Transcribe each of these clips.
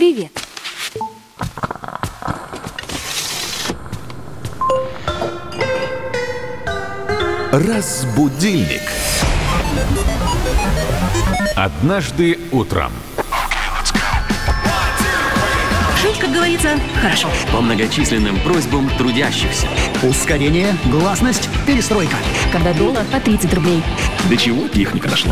Привет. Разбудильник. Однажды утром. Жить, как говорится, хорошо. По многочисленным просьбам трудящихся. Ускорение, гласность, перестройка. Когда доллар по 30 рублей. До чего техника дошла?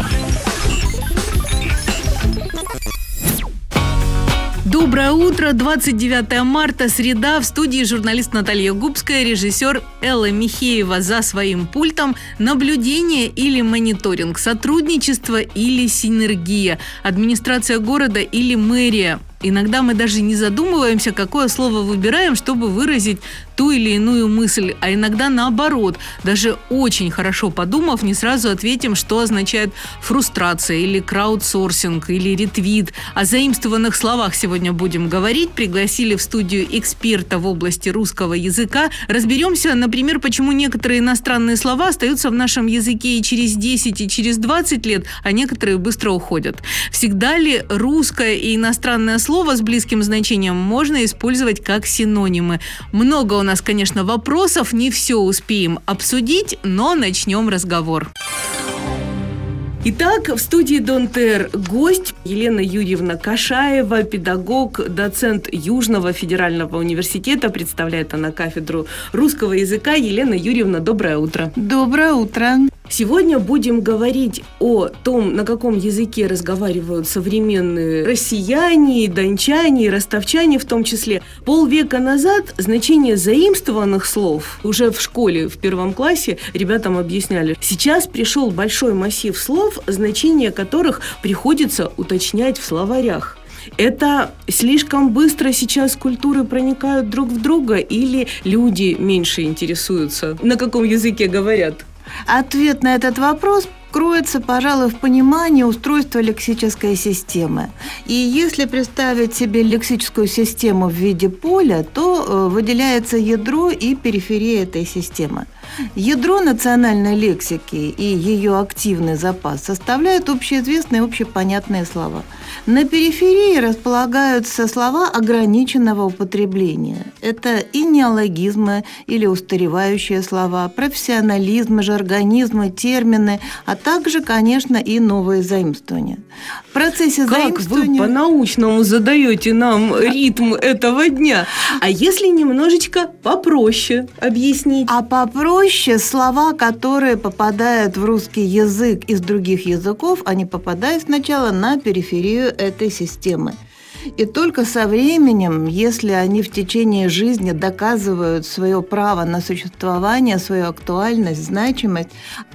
Доброе утро, 29 марта, среда. В студии журналист Наталья Губская, режиссер Элла Михеева за своим пультом. Наблюдение или мониторинг, сотрудничество или синергия, администрация города или мэрия. Иногда мы даже не задумываемся, какое слово выбираем, чтобы выразить ту или иную мысль, а иногда наоборот. Даже очень хорошо подумав, не сразу ответим, что означает фрустрация или краудсорсинг, или ретвит. О заимствованных словах сегодня будем говорить. Пригласили в студию эксперта в области русского языка. Разберемся, например, почему некоторые иностранные слова остаются в нашем языке и через 10, и через 20 лет, а некоторые быстро уходят. Всегда ли русское и иностранное слово с близким значением можно использовать как синонимы? Много у нас, конечно, вопросов, не все успеем обсудить, но начнем разговор. Итак, в студии Дон.ТР гость Елена Юрьевна Кашаева, педагог, доцент Южного федерального университета. Представляет она кафедру русского языка. Елена Юрьевна, доброе утро. Доброе утро. Сегодня будем говорить о том, на каком языке разговаривают современные россияне, дончане, ростовчане в том числе. Полвека назад значение заимствованных слов уже в школе в 1 классе ребятам объясняли. Сейчас пришел большой массив слов, значение которых приходится уточнять в словарях. Это слишком быстро сейчас культуры проникают друг в друга или люди меньше интересуются, на каком языке говорят? Ответ на этот вопрос кроется, пожалуй, в понимании устройства лексической системы. И если представить себе лексическую систему в виде поля, то выделяется ядро и периферия этой системы. Ядро национальной лексики и ее активный запас составляют общеизвестные, общепонятные слова. На периферии располагаются слова ограниченного употребления. Это и неологизмы или устаревающие слова, профессионализмы, жаргонизмы, термины, а также, конечно, и новые заимствования. В процессе заимствования... Как вы по-научному задаете нам ритм этого дня? А если немножечко попроще объяснить? А попроще слова, которые попадают в русский язык из других языков, они попадают сначала на периферию этой системы. И только со временем, если они в течение жизни доказывают свое право на существование, свою актуальность, значимость,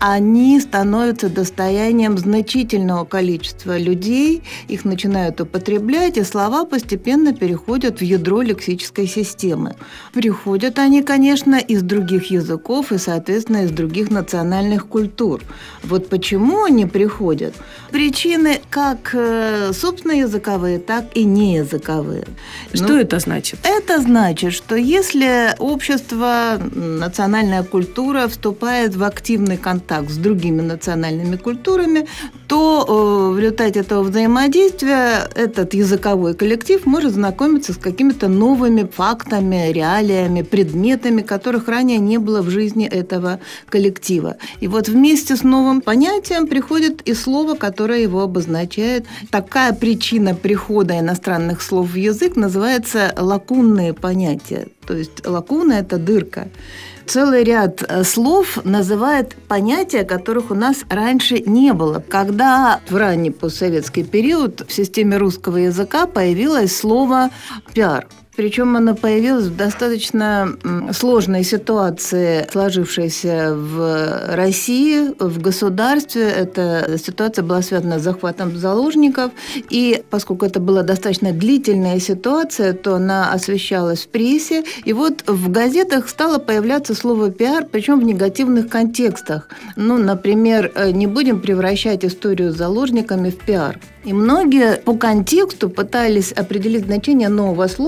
они становятся достоянием значительного количества людей, их начинают употреблять, и слова постепенно переходят в ядро лексической системы. Приходят они, конечно, из других языков и, соответственно, из других национальных культур. Вот почему они приходят? Причины как собственно языковые, так и неязыковые. Что это значит? Это значит, что если общество, национальная культура вступает в активный контакт с другими национальными культурами, то в результате этого взаимодействия этот языковой коллектив может знакомиться с какими-то новыми фактами, реалиями, предметами, которых ранее не было в жизни этого коллектива. И вот вместе с новым понятием приходит и слово, которое его обозначает. Такая причина прихода иностранных слов в язык называется лакунные понятия. То есть лакуна – это дырка. Целый ряд слов называет понятия, которых у нас раньше не было. Когда в ранний постсоветский период в системе русского языка появилось слово «пиар». Причем оно появилось в достаточно сложной ситуации, сложившейся в России, в государстве. Эта ситуация была связана с захватом заложников. И поскольку это была достаточно длительная ситуация, то она освещалась в прессе. И вот в газетах стало появляться слово «пиар», причем в негативных контекстах. Например, не будем превращать историю с заложниками в пиар. И многие по контексту пытались определить значение нового слова, но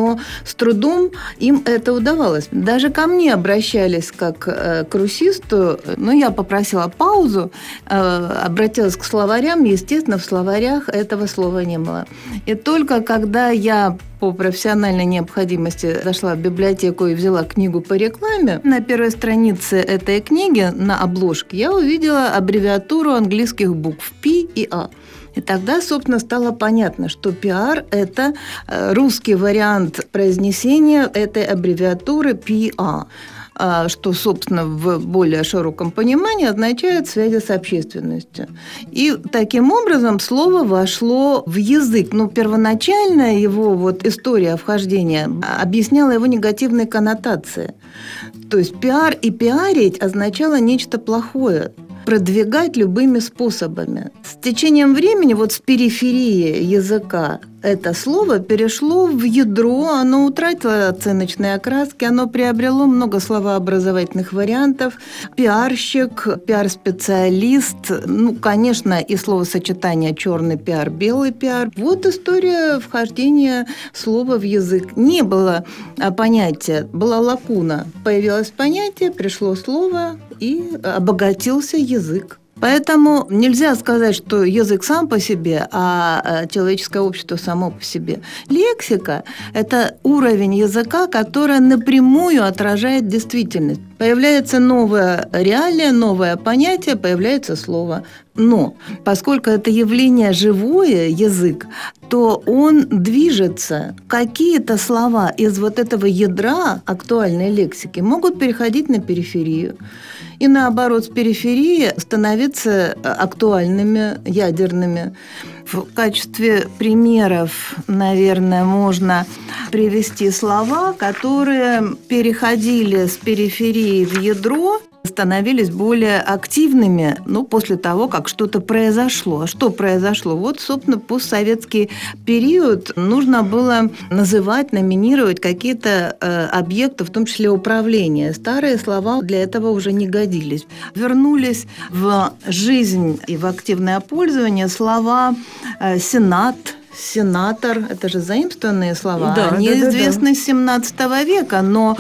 но с трудом им это удавалось. Даже ко мне обращались как к русисту, но я попросила паузу, обратилась к словарям, естественно, в словарях этого слова не было. И только когда я по профессиональной необходимости зашла в библиотеку и взяла книгу по рекламе, на первой странице этой книги, на обложке, я увидела аббревиатуру английских букв P и A. И тогда, собственно, стало понятно, что PR – это русский вариант произнесения этой аббревиатуры PA, что, собственно, в более широком понимании означает связи с общественностью. И таким образом слово вошло в язык. Но первоначально его история вхождения объясняла его негативные коннотации. То есть пиар и пиарить означало нечто плохое. Продвигать любыми способами. С течением времени с периферии языка это слово перешло в ядро, оно утратило оценочные окраски, оно приобрело много словообразовательных вариантов. Пиарщик, пиар-специалист, конечно, и словосочетание «черный пиар», «белый пиар». Вот история вхождения слова в язык. Не было понятия, была лакуна. Появилось понятие, пришло слово и обогатился язык. Поэтому нельзя сказать, что язык сам по себе, а человеческое общество само по себе. Лексика – это уровень языка, который напрямую отражает действительность. Появляется новая реалия, новое понятие, появляется слово. Но поскольку это явление живое, язык, то он движется. Какие-то слова из этого ядра актуальной лексики могут переходить на периферию. И наоборот, с периферии становиться актуальными, ядерными. В качестве примеров, наверное, можно привести слова, которые переходили с периферии в ядро, становились более активными, после того, как что-то произошло. А что произошло? Собственно, постсоветский период нужно было называть, номинировать какие-то объекты, в том числе управления. Старые слова для этого уже не годились. Вернулись в жизнь и в активное пользование слова «сенат», «сенатор» – это же заимствованные слова. Да, они известны с 17 века, но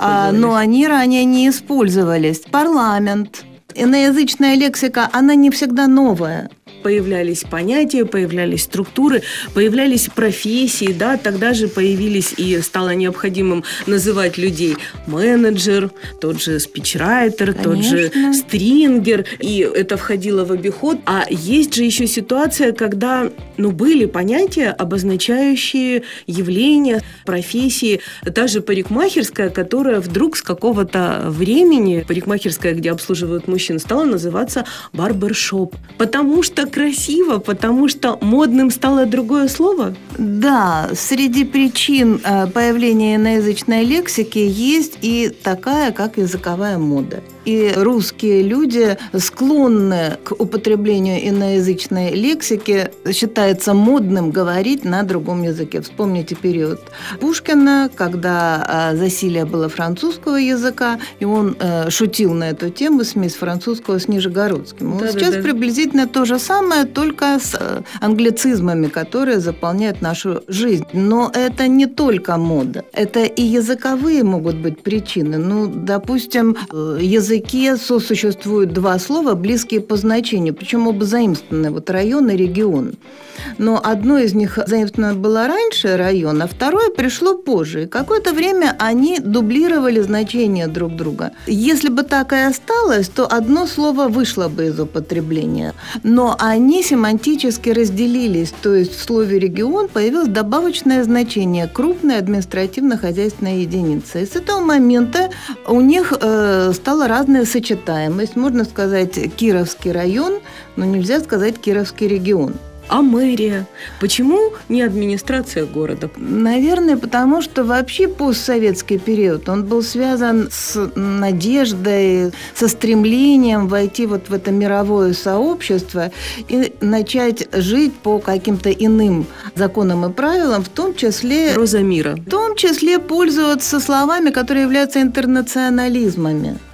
они ранее не использовались. Парламент. Иноязычная лексика, она не всегда новая. Появлялись понятия, появлялись структуры, появлялись профессии, тогда же появились и стало необходимым называть людей менеджер, тот же спичрайтер, тот же стрингер, и это входило в обиход. А есть же еще ситуация, когда были понятия, обозначающие явления, профессии. Та же парикмахерская, которая вдруг с какого-то времени, парикмахерская, где обслуживают мужчин, стала называться барбершоп, потому что красиво, потому что модным стало другое слово? Да, среди причин появления иноязычной лексики есть и такая, как языковая мода. И русские люди склонны к употреблению иноязычной лексики. Считается модным говорить на другом языке. Вспомните период Пушкина, когда засилие было французского языка, и он шутил на эту тему, смесь французского с нижегородским. Сейчас приблизительно то же самое, только с англицизмами, которые заполняют нашу жизнь. Но это не только мода. Это и языковые могут быть причины. Допустим, языке сосуществуют два слова, близкие по значению, причем оба заимствованы, район и регион. Но одно из них заимствовано было раньше, район, а второе пришло позже. И какое-то время они дублировали значения друг друга. Если бы так и осталось, то одно слово вышло бы из употребления. Но они семантически разделились. То есть в слове «регион» появилось добавочное значение – крупная административно-хозяйственная единица. И с этого момента у них стала разная сочетаемость. Можно сказать «Кировский район», но нельзя сказать «Кировский регион». А мэрия? Почему не администрация города? Наверное, потому что вообще постсоветский период, он был связан с надеждой, со стремлением войти в это мировое сообщество и начать жить по каким-то иным законам и правилам, в том числе... Роза мира. В том числе пользоваться словами, которые являются интернационализмами.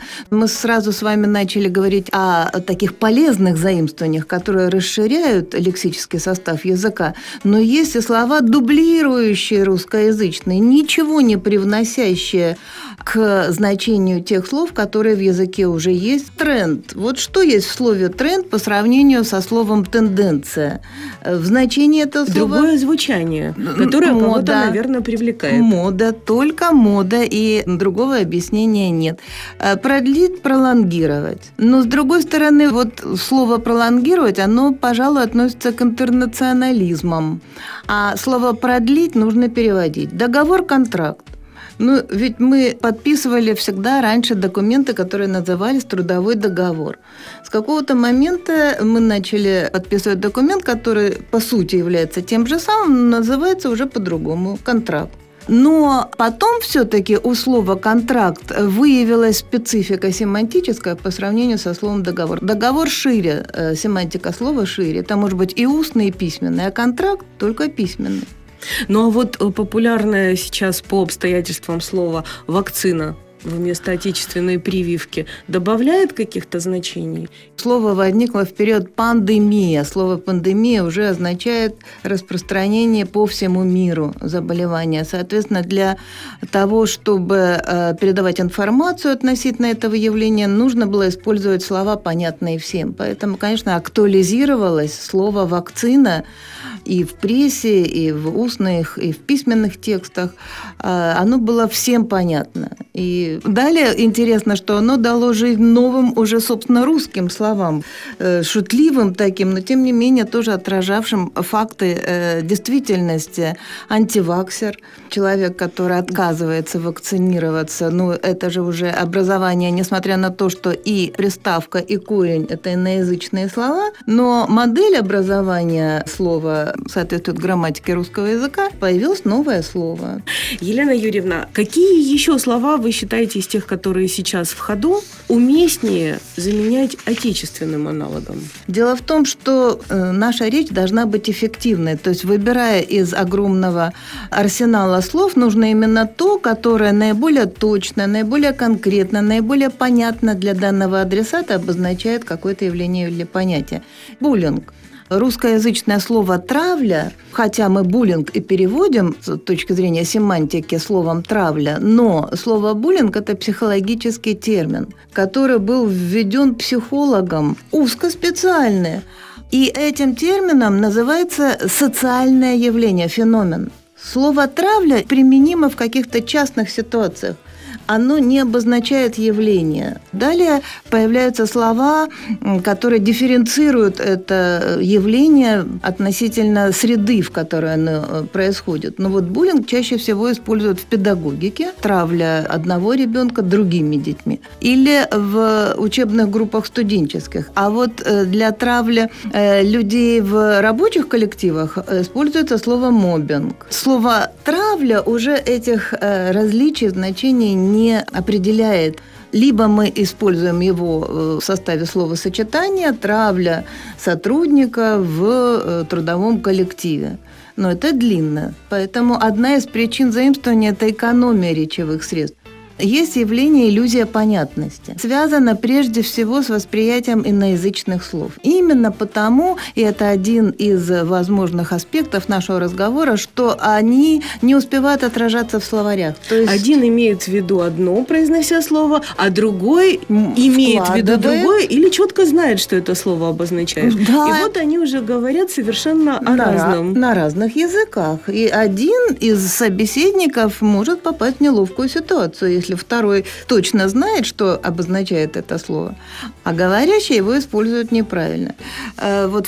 Мы сразу с вами начали говорить о таких полезных заимствованиях, которые расширяют лексический состав языка. Но есть и слова, дублирующие русскоязычные, ничего не привносящие к значению тех слов, которые в языке уже есть. Тренд. Вот что есть в слове «тренд» по сравнению со словом «тенденция»? В значении этого слова... Другое звучание, которое кого-то, наверное, привлекает. Мода, только мода, и другого объяснения нет. Продлить, пролонгировать. Но, с другой стороны, вот слово «пролонгировать», оно, пожалуй, относится к интернационализмам. А слово «продлить» нужно переводить. Договор, контракт. Ну, ведь мы подписывали всегда раньше документы, которые назывались трудовой договор. С какого-то момента мы начали подписывать документ, который, по сути, является тем же самым, но называется уже по-другому – контракт. Но потом все-таки у слова «контракт» выявилась специфика семантическая по сравнению со словом «договор». Договор шире, семантика слова шире. Это может быть и устный, и письменный, а контракт только письменный. Ну а вот популярное сейчас по обстоятельствам слово «вакцина» вместо отечественной прививки добавляет каких-то значений? Слово возникло в период пандемия. Слово «пандемия» уже означает распространение по всему миру заболевания. Соответственно, для того, чтобы передавать информацию относительно этого явления, нужно было использовать слова, понятные всем. Поэтому, конечно, актуализировалось слово «вакцина» и в прессе, и в устных, и в письменных текстах. Оно было всем понятно. И далее интересно, что оно дало жизнь новым уже, собственно, русским словам, шутливым таким, но тем не менее тоже отражавшим факты действительности. Антиваксер, человек, который отказывается вакцинироваться, ну, это же уже образование, несмотря на то, что и приставка, и корень – это иноязычные слова, но модель образования слова соответствует грамматике русского языка, появилось новое слово. Елена Юрьевна, какие еще слова вы считаете из тех, которые сейчас в ходу, уместнее заменять отечественным аналогом? Дело в том, что наша речь должна быть эффективной. То есть, выбирая из огромного арсенала слов, нужно именно то, которое наиболее точно, наиболее конкретно, наиболее понятно для данного адресата обозначает какое-то явление или понятие. Буллинг. Русскоязычное слово «травля», хотя мы буллинг и переводим с точки зрения семантики словом «травля», но слово «буллинг» – это психологический термин, который был введен психологом, узкоспециальный. И этим термином называется социальное явление, феномен. Слово «травля» применимо в каких-то частных ситуациях. Оно не обозначает явление. Далее появляются слова, которые дифференцируют это явление относительно среды, в которой оно происходит. Но вот буллинг чаще всего используют в педагогике, травля одного ребенка другими детьми, или в учебных группах студенческих. А вот для травли людей в рабочих коллективах используется слово «моббинг». Слово «травля» уже этих различий, значений не определяет. Либо мы используем его в составе словосочетания «травля сотрудника в трудовом коллективе». Но это длинно. Поэтому одна из причин заимствования – это экономия речевых средств. Есть явление иллюзия понятности. Связано прежде всего с восприятием иноязычных слов. Именно потому, и это один из возможных аспектов нашего разговора, что они не успевают отражаться в словарях. То есть один имеет в виду одно, произнося слово, а другой имеет в виду другое или четко знает, что это слово обозначает. Да. И вот они уже говорят совершенно о разном. На разных языках. И один из собеседников может попасть в неловкую ситуацию, если второй точно знает, что обозначает это слово, а говорящий его используют неправильно. Вот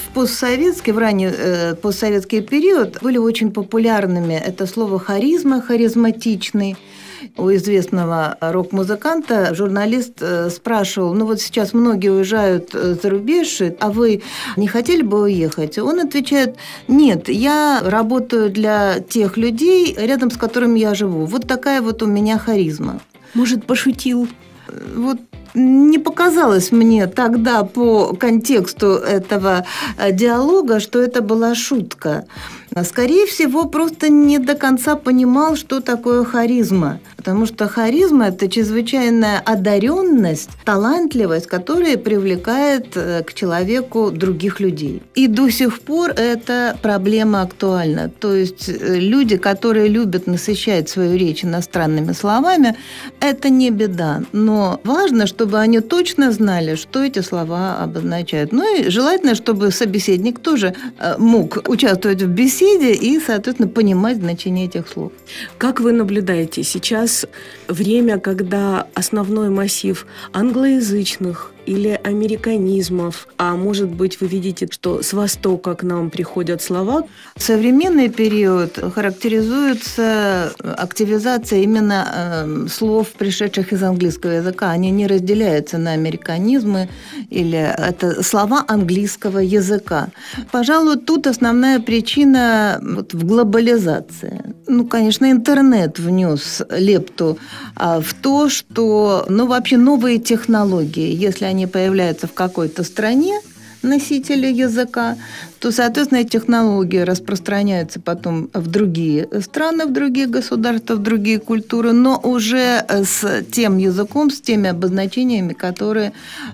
в ранний постсоветский период были очень популярными это слово «харизма», «харизматичный». У известного рок-музыканта журналист спрашивал, ну вот сейчас многие уезжают за рубеж, а вы не хотели бы уехать? Он отвечает, нет, я работаю для тех людей, рядом с которыми я живу. Вот такая вот у меня харизма. Может, пошутил? Вот не показалось мне тогда по контексту этого диалога, что это была шутка. Скорее всего, просто не до конца понимал, что такое харизма. Потому что харизма – это чрезвычайная одаренность, талантливость, которая привлекает к человеку других людей. И до сих пор эта проблема актуальна. То есть люди, которые любят насыщать свою речь иностранными словами, это не беда. Но важно, чтобы они точно знали, что эти слова обозначают. Ну и желательно, чтобы собеседник тоже мог участвовать в беседе и, соответственно, понимать значение этих слов. Как вы наблюдаете, сейчас время, когда основной массив англоязычных или американизмов, а может быть, вы видите, что с Востока к нам приходят слова? Современный период характеризуется активизацией именно слов, пришедших из английского языка. Они не разделяются на американизмы или это слова английского языка. Пожалуй, тут основная причина в глобализации. Конечно, интернет внес лепту в то, что, вообще новые технологии, если они появляются в какой-то стране, носители языка, то, соответственно, эти технологии распространяются потом в другие страны, в другие государства, в другие культуры, но уже с тем языком, с теми обозначениями, которые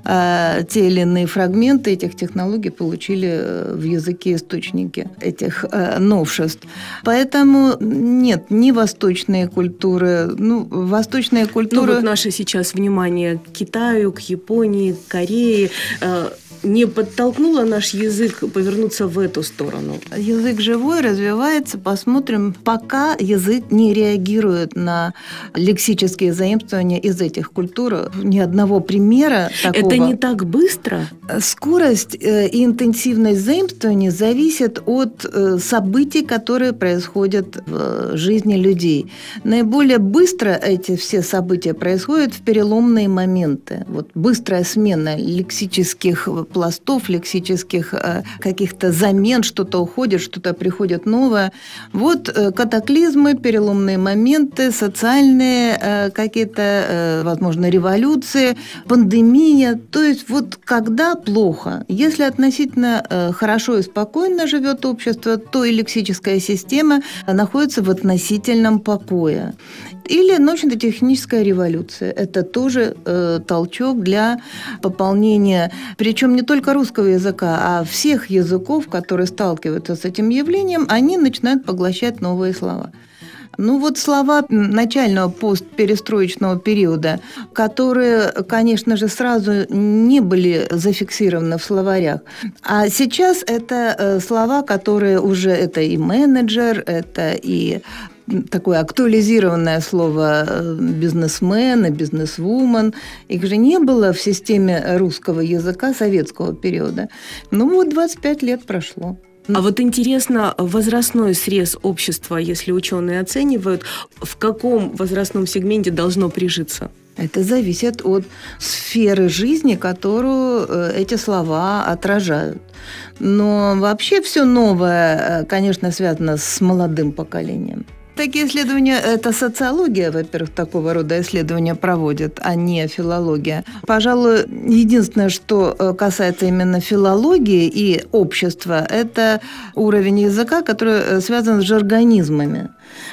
те или иные фрагменты этих технологий получили в языке источники этих новшеств. Поэтому нет, ни восточные культуры, восточные культуры... наше сейчас внимание к Китаю, к Японии, к Корее не подтолкнуло наш язык повернуться в эту сторону? Язык живой, развивается. Посмотрим. Пока язык не реагирует на лексические заимствования из этих культур. Ни одного примера такого. Это не так быстро? Скорость и интенсивность заимствований зависит от событий, которые происходят в жизни людей. Наиболее быстро эти все события происходят в переломные моменты. Быстрая смена лексических пластов, лексических каких-то замен, что-то уходит, что-то приходит новое. Катаклизмы, переломные моменты, социальные какие-то, возможно, революции, пандемия. То есть когда плохо, если относительно хорошо и спокойно живет общество, то и лексическая система находится в относительном покое. Или научно-техническая революция. Это тоже толчок для пополнения, причем не только русского языка, а всех языков, которые сталкиваются с этим явлением, они начинают поглощать новые слова. Слова начального постперестроечного периода, которые, конечно же, сразу не были зафиксированы в словарях. А сейчас это слова, которые уже это и менеджер, это и такое актуализированное слово бизнесмен и бизнесвумен. Их же не было в системе русского языка советского периода. 25 лет прошло. А интересно, возрастной срез общества, если ученые оценивают, в каком возрастном сегменте должно прижиться? Это зависит от сферы жизни, которую эти слова отражают. Но вообще все новое, конечно, связано с молодым поколением. Такие исследования, это социология, во-первых, такого рода исследования проводит, а не филология. Пожалуй, единственное, что касается именно филологии и общества, это уровень языка, который связан с жаргонизмами.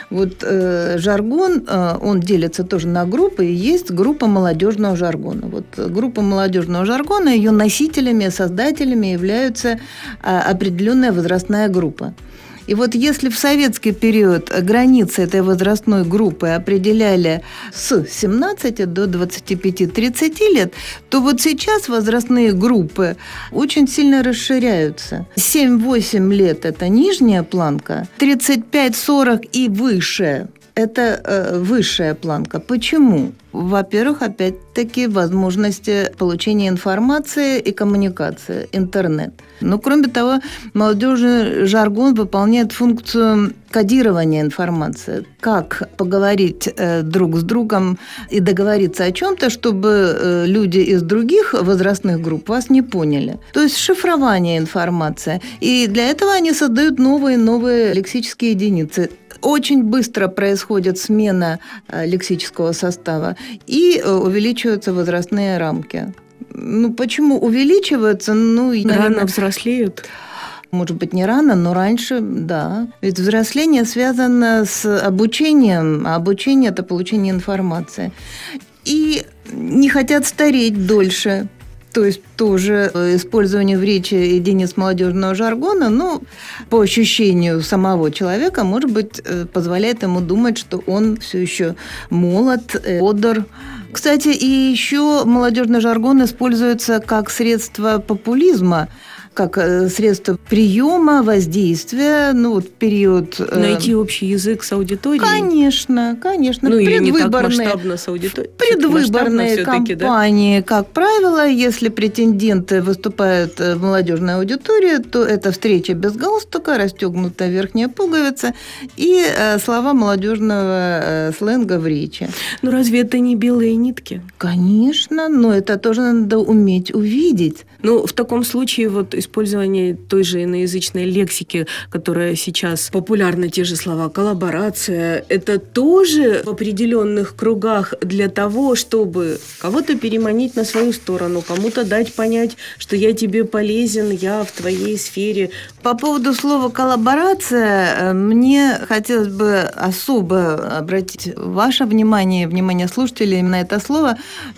Жаргон, он делится тоже на группы, и есть группа молодежного жаргона. Группа молодежного жаргона, ее носителями, создателями являются определенная возрастная группа. И если в советский период границы этой возрастной группы определяли с 17 до 25-30 лет, то сейчас возрастные группы очень сильно расширяются. 7-8 лет – это нижняя планка, 35-40 и выше – это высшая планка. Почему? Во-первых, опять-таки, возможности получения информации и коммуникации, интернет. Кроме того, молодежный жаргон выполняет функцию кодирования информации. Как поговорить друг с другом и договориться о чем-то, чтобы люди из других возрастных групп вас не поняли. То есть шифрование информации. И для этого они создают новые лексические единицы. Очень быстро происходит смена лексического состава и увеличиваются возрастные рамки. Почему увеличиваются? Рано взрослеют? Может быть, не рано, но раньше, да. Ведь взросление связано с обучением, а обучение – это получение информации. И не хотят стареть дольше. То есть тоже использование в речи единиц молодежного жаргона, по ощущению самого человека, может быть, позволяет ему думать, что он все еще молод, бодр. Кстати, и еще молодежный жаргон используется как средство популизма, как средство приема, воздействия, в период... Найти общий язык с аудиторией? Конечно. Или не так масштабно с аудиторией? Предвыборные кампании, да? Как правило, если претенденты выступают в молодежной аудитории, то это встреча без галстука, расстегнутая верхняя пуговица и слова молодежного сленга в речи. Разве это не белые нитки? Конечно, но это тоже надо уметь увидеть. В таком случае использование той же иноязычной лексики, которая сейчас популярна, те же слова коллаборация, это тоже в определенных кругах для того, чтобы кого-то переманить на свою сторону, кому-то дать понять, что я тебе полезен, я в твоей сфере. По поводу слова коллаборация, мне хотелось бы особо обратить ваше внимание слушателей на это слово.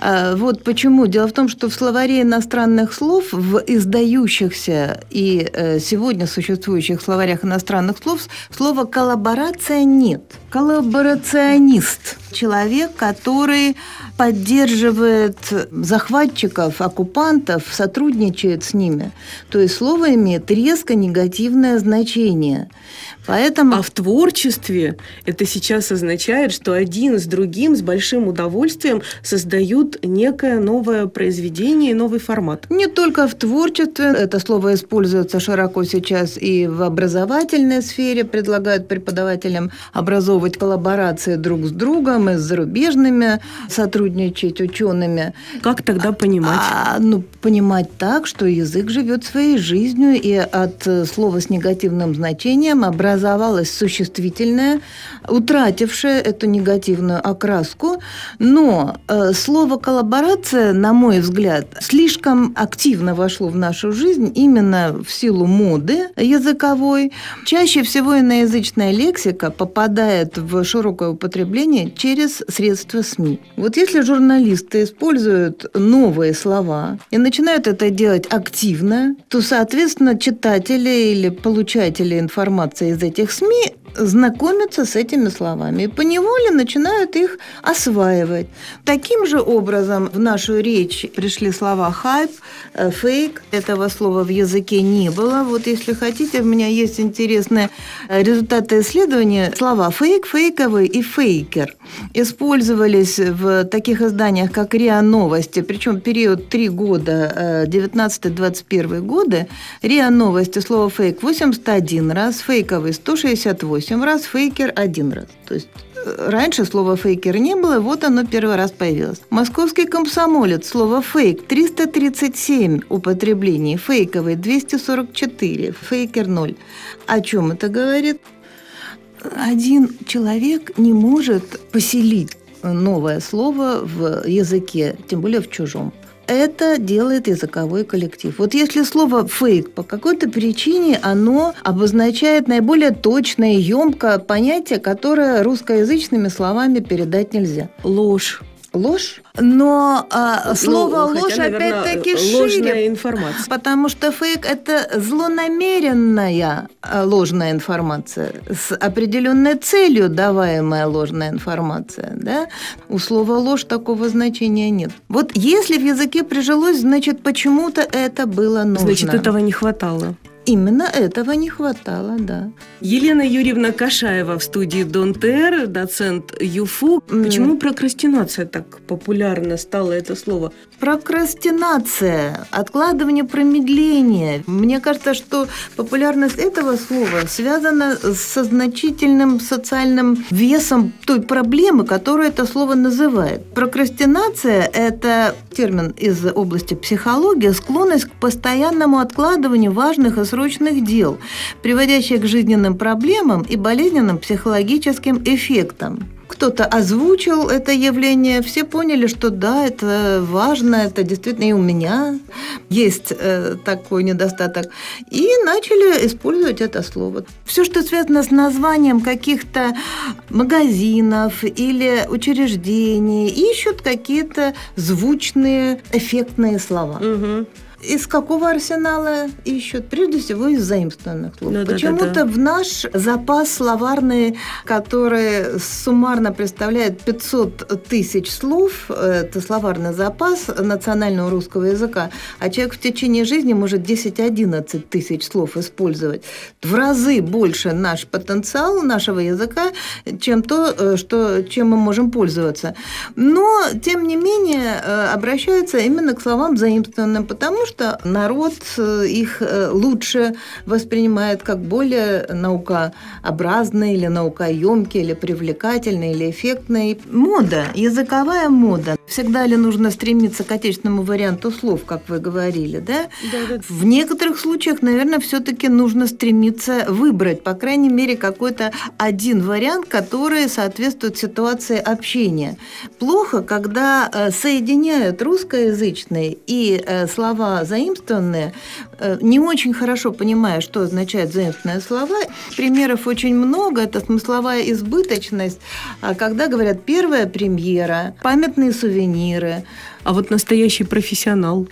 Вот почему. Дело в том, что в словаре иностранных слов, в издающихся и сегодня существующих словарях иностранных слов, слова коллаборация нет. Коллаборационист – человек, который поддерживает захватчиков, оккупантов, сотрудничает с ними. То есть слово имеет резко негативное значение. Поэтому... А в творчестве это сейчас означает, что один с другим с большим удовольствием создают некое новое произведение, новый формат. Не только в творчестве. Это слово используется широко сейчас и в образовательной сфере. Предлагают преподавателям образовывать коллаборации друг с другом и с зарубежными, сотрудничать учеными. Как тогда понимать? Понимать так, что язык живет своей жизнью, и от слова с негативным значением образовалось существительное, утратившее эту негативную окраску. Но слово «коллаборация», на мой взгляд, слишком активно вошло в нашу жизнь именно в силу моды языковой. Чаще всего иноязычная лексика попадает в широкое употребление через средства СМИ. Вот если журналисты используют новые слова и начинают это делать активно, то, соответственно, читатели или получатели информации из этих СМИ знакомятся с этими словами и поневоле начинают их осваивать. Таким же образом в нашу речь пришли слова «хайп», «фейк». Этого слова в языке не было. Вот если хотите, у меня есть интересные результаты исследования. Слова «фейк», «фейковый» и «фейкер» использовались в таких изданиях, как РИА Новости, причем период 3 года, 19-21 годы. РИА Новости слово «фейк» 81 раз, «фейковый» 168 раз, «фейкер» 1 раз. То есть раньше слова «фейкер» не было, вот оно первый раз появилось. Московский комсомолец, слово «фейк» 337 употреблений, «фейковый» 244, «фейкер» 0. О чем это говорит? Один человек не может поселить новое слово в языке, тем более в чужом. Это делает языковой коллектив. Вот если слово «фейк» по какой-то причине, оно обозначает наиболее точное и ёмкое понятие, которое русскоязычными словами передать нельзя. Ложь. Ложь? Но слово «ложь» опять-таки ложная шире. информация. Потому что фейк – это злонамеренная ложная информация, с определенной целью даваемая ложная информация. Да? У слова «ложь» такого значения нет. Вот если в языке прижилось, значит, почему-то это было нужно. Значит, этого не хватало. Именно этого не хватало, да. Елена Юрьевна Кашаева в студии Дон ТР, доцент ЮФУ. Почему прокрастинация так популярна стало это слово? Прокрастинация, откладывание, промедление. Мне кажется, что популярность этого слова связана со значительным социальным весом той проблемы, которую это слово называет. Прокрастинация – это термин из области психологии, склонность к постоянному откладыванию важных и краткосрочных дел, приводящих к жизненным проблемам и болезненным психологическим эффектам. Кто-то озвучил это явление, все поняли, что да, это важно, это действительно и у меня есть такой недостаток, и начали использовать это слово. Все, что связано с названием каких-то магазинов или учреждений, ищут какие-то звучные, эффектные слова. Угу. Из какого арсенала ищут? Прежде всего, из заимствованных слов. Почему-то в наш запас словарный, который суммарно представляет 500 тысяч слов, это словарный запас национального русского языка, а человек в течение жизни может 10-11 тысяч слов использовать. В разы больше наш потенциал нашего языка, чем то, чем мы можем пользоваться. Но, тем не менее, обращаются именно к словам заимствованным, потому что народ их лучше воспринимает как более наукообразные или наукоемкие, или привлекательные, или эффектные. Мода, языковая мода. Всегда ли нужно стремиться к отечественному варианту слов, как вы говорили, да? Да. В некоторых случаях, наверное, все-таки нужно стремиться выбрать, по крайней мере, какой-то один вариант, который соответствует ситуации общения. Плохо, когда соединяют русскоязычные и слова заимствованные, не очень хорошо понимая, что означают заимствованные слова. Примеров очень много. Это смысловая избыточность, когда говорят «первая премьера», «памятные сувениры». А вот настоящий профессионал?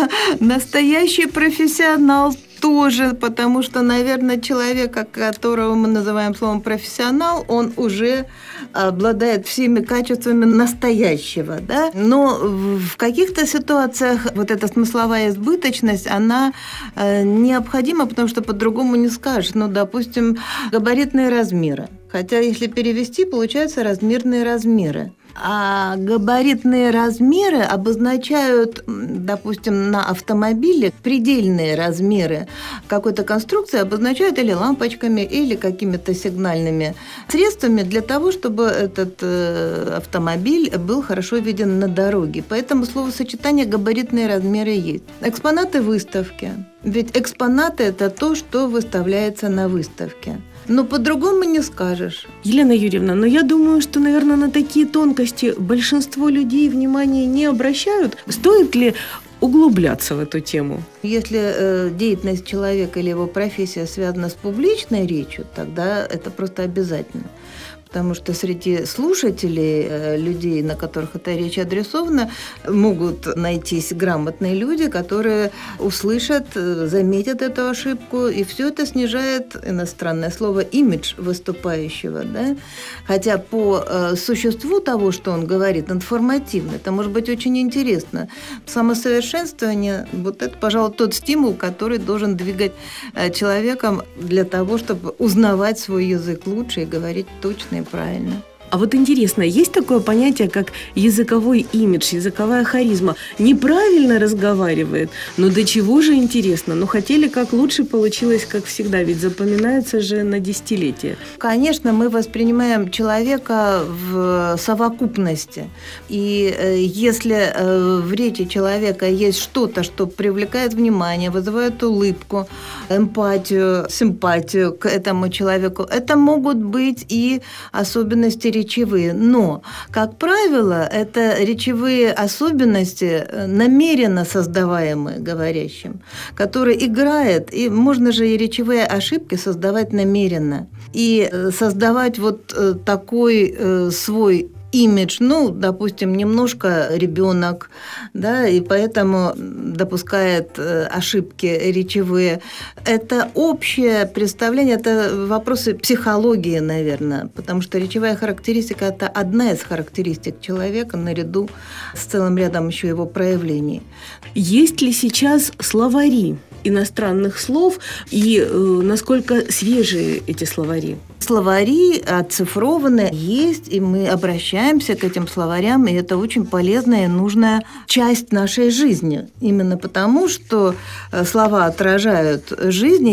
Настоящий профессионал тоже, потому что, наверное, человека, которого мы называем словом профессионал, он уже обладает всеми качествами настоящего, да? Но в каких-то ситуациях вот эта смысловая избыточность, она необходима, потому что по-другому не скажешь. Ну, допустим, габаритные размеры. Хотя, если перевести, получаются размерные размеры. А габаритные размеры обозначают, допустим, на автомобиле предельные размеры какой-то конструкции обозначают или лампочками, или какими-то сигнальными средствами для того, чтобы этот автомобиль был хорошо виден на дороге. Поэтому словосочетание «габаритные размеры» есть. Экспонаты выставки. Ведь экспонаты – это то, что выставляется на выставке. Но по-другому не скажешь. Елена Юрьевна, но я думаю, что, наверное, на такие тонкости большинство людей внимания не обращают. Стоит ли углубляться в эту тему? Если деятельность человека или его профессия связана с публичной речью, тогда это просто обязательно. Потому что среди слушателей, людей, на которых эта речь адресована, могут найтись грамотные люди, которые услышат, заметят эту ошибку, и все это снижает, иностранное слово, имидж выступающего. Да? Хотя по существу того, что он говорит, информативно, это может быть очень интересно. Самосовершенствование – вот это, пожалуй, тот стимул, который должен двигать человеком для того, чтобы узнавать свой язык лучше и говорить точно и правильно. А вот интересно, есть такое понятие, как языковой имидж, языковая харизма? Неправильно разговаривает, но до чего же интересно? Но хотели как лучше, получилось как всегда, ведь запоминается же на десятилетия. Конечно, мы воспринимаем человека в совокупности. И если в речи человека есть что-то, что привлекает внимание, вызывает улыбку, эмпатию, симпатию к этому человеку, это могут быть и особенности речевые. Но, как правило, это речевые особенности, намеренно создаваемые говорящим, который играет, и можно же и речевые ошибки создавать намеренно. И создавать вот такой свой имидж, допустим, немножко ребенок, да, и поэтому допускает ошибки речевые. Это общее представление, это вопросы психологии, наверное, потому что речевая характеристика – это одна из характеристик человека наряду с целым рядом еще его проявлений. Есть ли сейчас словари иностранных слов и насколько свежие эти словари? Словари оцифрованы, есть, и мы обращаемся к этим словарям, и это очень полезная и нужная часть нашей жизни. Именно потому, что слова отражают жизнь, и если мы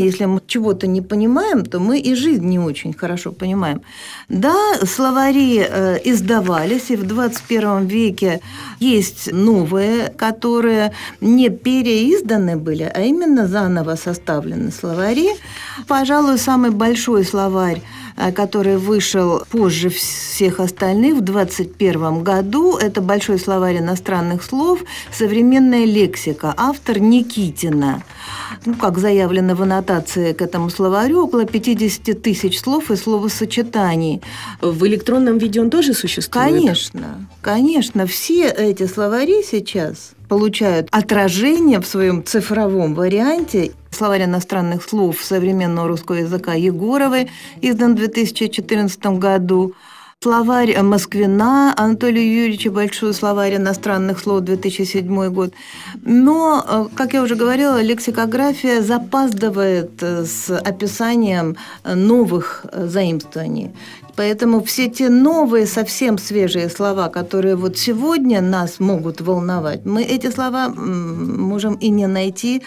чего-то не понимаем, то мы и жизнь не очень хорошо понимаем. Да, словари издавались, и в 21 веке есть новые, которые не переизданы были, а именно заново составлены словари. Пожалуй, самый большой словарь, который вышел позже всех остальных в 2021 году. Это большой словарь иностранных слов «Современная лексика». Автор Никитина. Как заявлено в аннотации к этому словарю, около 50 тысяч слов и словосочетаний. В электронном виде он тоже существует? Конечно. Все эти словари сейчас получают отражение в своем цифровом варианте. Словарь иностранных слов современного русского языка Егоровой, издан в 2014 году. Словарь Москвина Анатолия Юрьевича, большой словарь иностранных слов, 2007 год. Но, как я уже говорила, лексикография запаздывает с описанием новых заимствований. Поэтому все те новые, совсем свежие слова, которые вот сегодня нас могут волновать, мы эти слова можем и не найти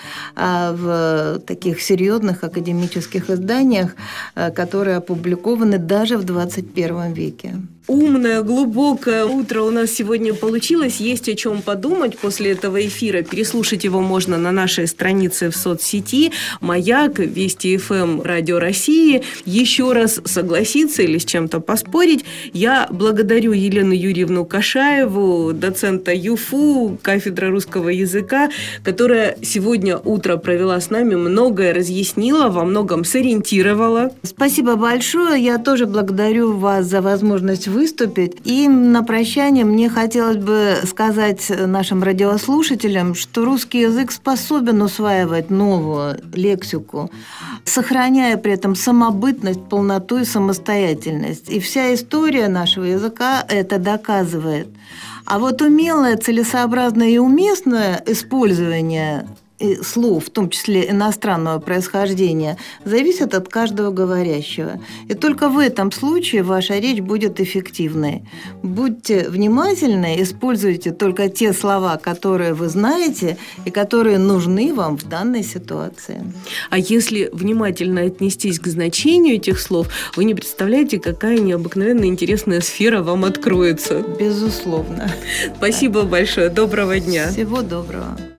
в таких серьезных академических изданиях, которые опубликованы даже в 21 веке. Умное, глубокое утро у нас сегодня получилось. Есть о чем подумать после этого эфира. Переслушать его можно на нашей странице в соцсети «Маяк», Вести ФМ, Радио России. Еще раз согласиться или с чем-то поспорить. Я благодарю Елену Юрьевну Кашаеву, доцента ЮФУ, кафедра русского языка, которая сегодня утро провела с нами, многое разъяснила, во многом сориентировала. Спасибо большое. Я тоже благодарю вас за возможность выступить. И на прощание мне хотелось бы сказать нашим радиослушателям, что русский язык способен усваивать новую лексику, сохраняя при этом самобытность, полноту и самостоятельность. И вся история нашего языка это доказывает. А вот умелое, целесообразное и уместное использование слов, в том числе иностранного происхождения, зависит от каждого говорящего. И только в этом случае ваша речь будет эффективной. Будьте внимательны, используйте только те слова, которые вы знаете и которые нужны вам в данной ситуации. А если внимательно отнестись к значению этих слов, вы не представляете, какая необыкновенно интересная сфера вам откроется. Безусловно. Спасибо большое. Доброго дня. Всего доброго.